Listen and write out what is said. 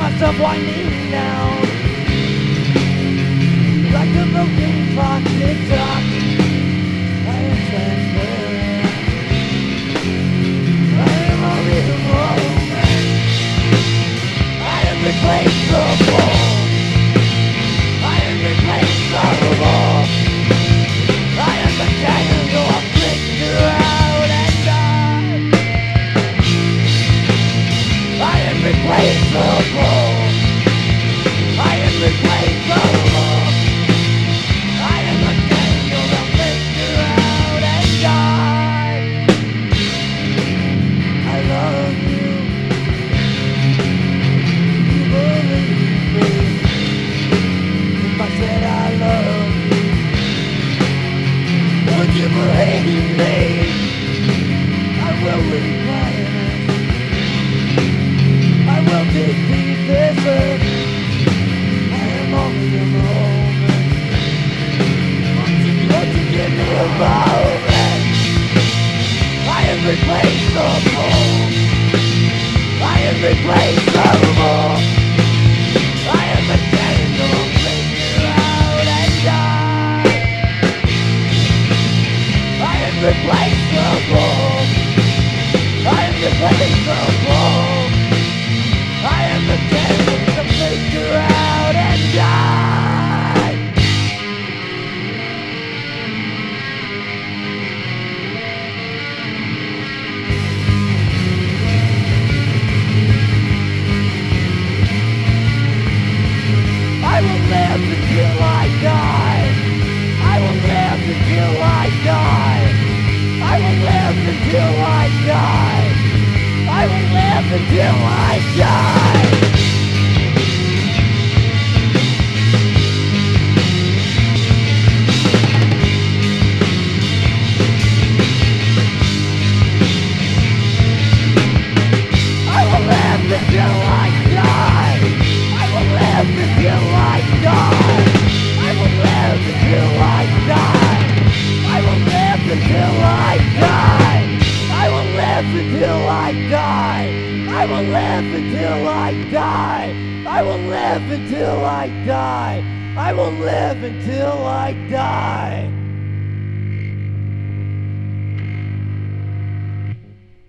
myself winding down like a broken clock ticks up. I am transparent. I am only a moment. I am replaceable. I am replaceable. I am the candle of flicker out and die. I am replaceable. I am replaceable. I am the candle of flicker out and die. I love you. You believe me. If I said I love you, would you believe me? I will reply. I will defeat this earth. I am only a moment. Won't you give me a moment? I am replaceable. I am replaceable. I am a candle, flicker out and die. I am replaceable. I am replaceable. I am the candle to flicker out and die. I will live until I die. I will live until I die. I will live until I die. I will live until I die. I will live until I die. I will live until I die. I will live until I die. I will live until I die. I will live until I die. I will live until I die. I will live until I die. I will live until I die.